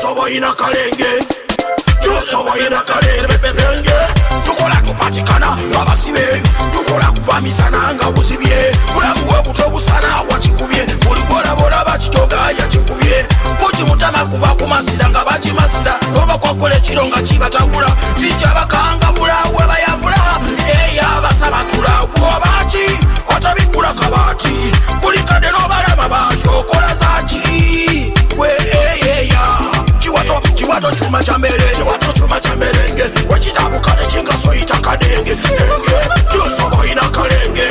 Jusobo ina kalenge Jusobo ina kalenge Lenge tukola kupatikana Babasibe tukola kupamisana Nga buzibye Mulamu webuto busana Wachikubye Ulikola bola bachitoga Yachikubye Muji mutama kuba kumasida Nga bachi masida Oba kwa kule chironga chibatagula Lija bakanga bula Weba ya bula Eya basabatula Kubachi Watabikula kabati Bulikade no barama bachi Okola zachi We eya Chiwato chuma chambere Chiwato chuma chamberenge Wachitabu kade chinga soita kadenge Lenge Jusobo ina kalenge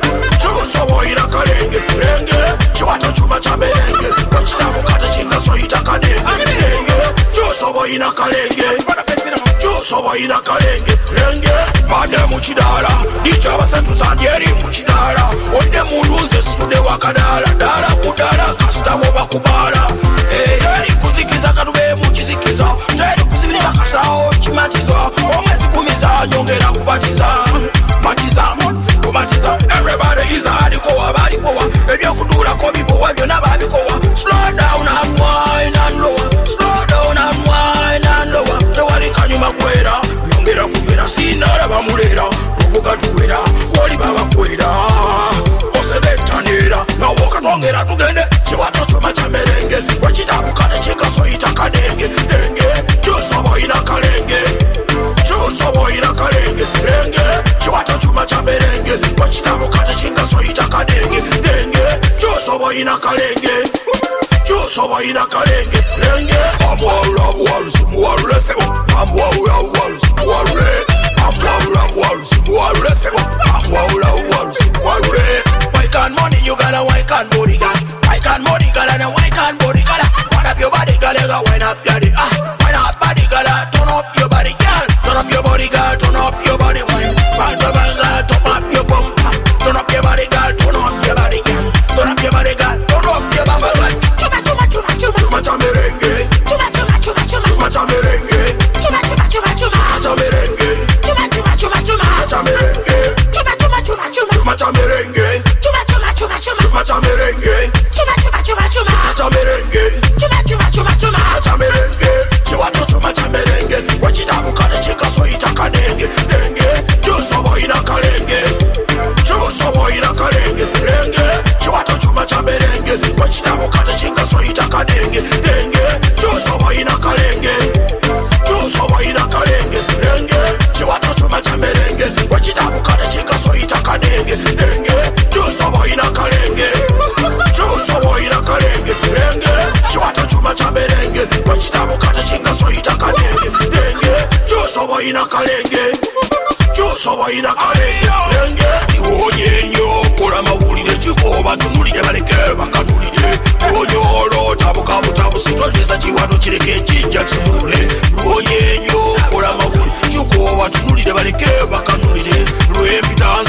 Jusobo ina kalenge Lenge Chiwato chuma chamberenge Wachitabu kade chinga soita kadenge Lenge Jusobo ina kalenge Jusobo ina kalenge Lenge Bade muchidala Dija basentu zandieri muchidala Onde mulunze stude wakadala Dala kudala Kasta woba kubala Yeri kuzikiza katube muchizikiza Yeri kuzibiliza kasao chimatiza Omezi kumiza nyongera kubatiza Matiza, kumatiza Everybody is adikowa, badikowa Ebyo kudula kobibowa, ebyo nababikowa Slow down and wine and lower Slow down and wine and lower Tewali kanyuma kwera Nyongera kuwera sinara bamulera Tuvuga tuwera, wali baba kwera Osebetanera, na woka twongera tugende Chiwato chuma chamberenge Wachitabu kade chika soita kadenge Lenge, Jusobo ina kalenge Jusobo ina kalenge Lenge, chiwato chuma chamberenge Wachitabu kade chika soita kadenge Lenge, Jusobo ina kalenge Jusobo ina kalenge Lenge Amwara walsi muware sebo Amwara walsi muware Amwara walsi muware sebo Amwara walsi muware Why can't money you gotta why can't body got Why can't money gotta and why can't body gotta Wind up your body girl you gotta wind up your body Wind up body girl turn up your body girl Turn up your body girl turn up your body Wine girl turn up your bumper Turn up your body girl turn up your body girl Turn up your body girl turn up your bumper Chuma chuma chuma chuma Chuma chamerenge Chuma chuma chuma chuma Chuma chamerenge Chuma chuma chuma chuma Chuma chamerenge Chuma chuma chuma chuma Chuma chamerenge Chuma chuma chuma chuma Chuma chamerenge Chuma chuma chuma chuma Chuma chamerenge Chuma chuma chuma chuma Chuma chamerenge Chuma chuma chuma chuma Chuma chamerenge Chiwato chuma chamerenge Wachitabu kade chika soita kadenge Lenge Jusobo ina kalenge Jusobo ina kalenge Lenge Chiwato chuma chamerenge Wachitabu kade chika soita kadenge Lenge Jusobo ina kalenge Jusobo ina kalenge Lenge Chiwato chuma chamerenge Wachitabu kade chika soita kadenge Lenge Jusobo ina kalenge Jusobo ina kalenge Lenge Chiwato chuma chamerenge Wachitabu kade chika soita kadenge Lenge Jusobo ina kalenge Jusobo ina kalenge Lenge Iwonye nyo kola mawulire chikoba tunulire baleke bakanulire Onyolo tabuka butabu sitonyeza chiwato chireke chinja kisumule Iwonye nyo kola mawulire chikoba tunulire baleke bakanulire Lwempita